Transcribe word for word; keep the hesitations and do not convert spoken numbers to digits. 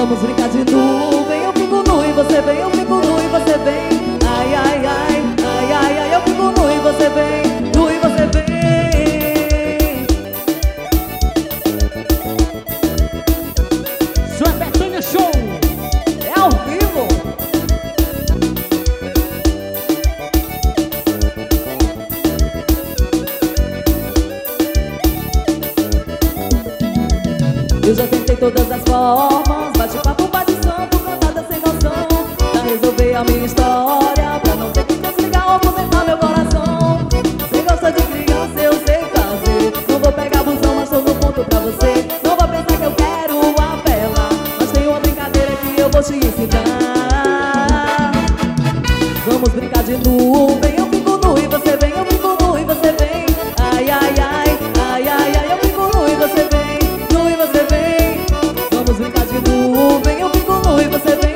Vamos brincar de nuvem, eu fico nu e você vem, eu fico nu e você vem. Ai, ai, ai, ai, ai, ai, eu fico nu e você vem, nu e você vem. João Betânia Show É ao vivo. Eu já tentei todas as formas, bate papo, bate santo, cantada sem noção. Já resolvi a minha história, pra não ter que desligar ou aposentar meu coração. Você gosta de criança, eu sei fazer. Não vou pegar busão, mas tô no ponto pra você. Não vou pensar que eu quero apelar, mas tem uma brincadeira que eu vou te ensinar. Vamos brincar de nuvem, eu fico nu e você vem, eu fico nu e você vem. Ai, ai, ai, ai, ai, ai, eu fico nu e você vem, nu e você vem. Vamos brincar de nuvem, eu fico nu e você vem.